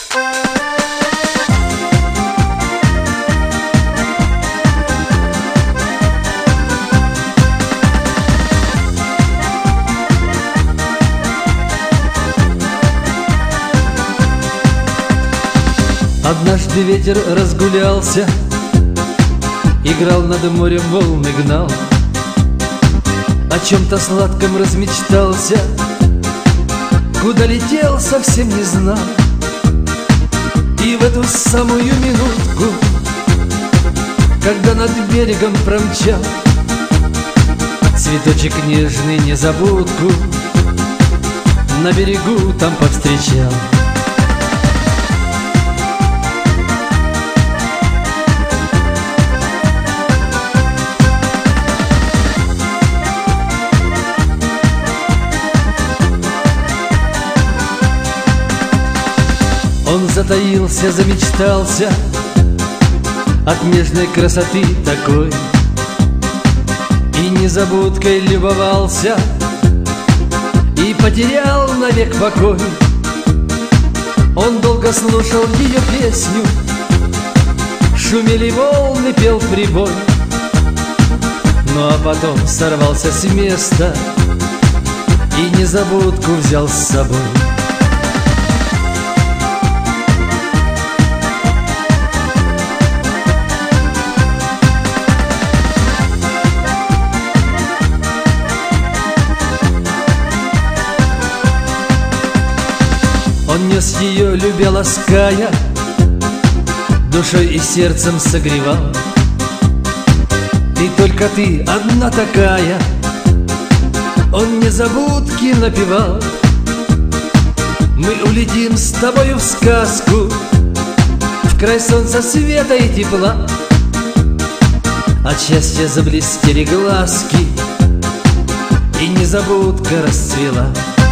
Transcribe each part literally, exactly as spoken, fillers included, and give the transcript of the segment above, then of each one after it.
Однажды ветер разгулялся, играл над морем, волны гнал, о чем-то сладком размечтался, куда летел, совсем не знал. И в эту самую минутку, когда над берегом промчал цветочек нежный, незабудку, на берегу там повстречал. Он затаился, замечтался от нежной красоты такой, и незабудкой любовался, и потерял навек покой. Он долго слушал ее песню, шумели волны, пел прибой, ну а потом сорвался с места и незабудку взял с собой. Он нес ее, любя, лаская, душой и сердцем согревал. И только ты одна такая, он незабудки напевал. Мы улетим с тобою в сказку, в край солнца, света и тепла. От счастья заблестели глазки, и незабудка расцвела.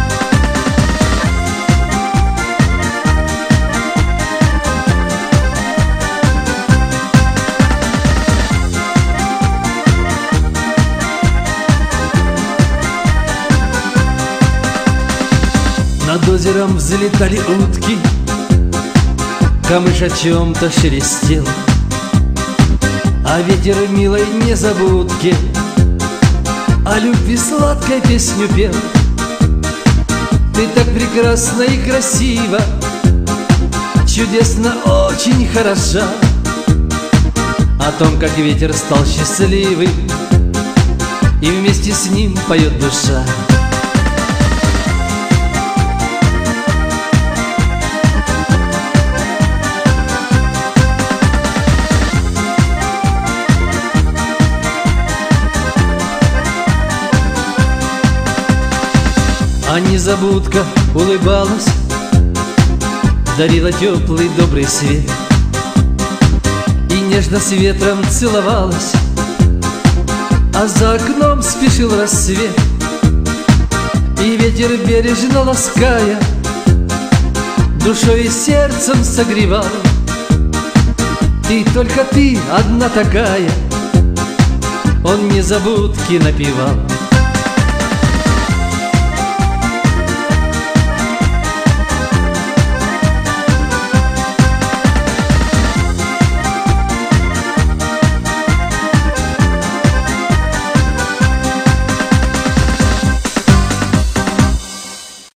Над озером взлетали утки, камыш о чем-то шелестел, а ветер милой незабудки о любви сладкой песню пел. Ты так прекрасна и красива, чудесно, очень хороша. О том, как ветер стал счастливый, и вместе с ним поет душа. А незабудка улыбалась, дарила теплый добрый свет, и нежно с ветром целовалась, а за окном спешил рассвет. И ветер, бережно лаская, душой и сердцем согревал. И только ты одна такая, он незабудки напевал.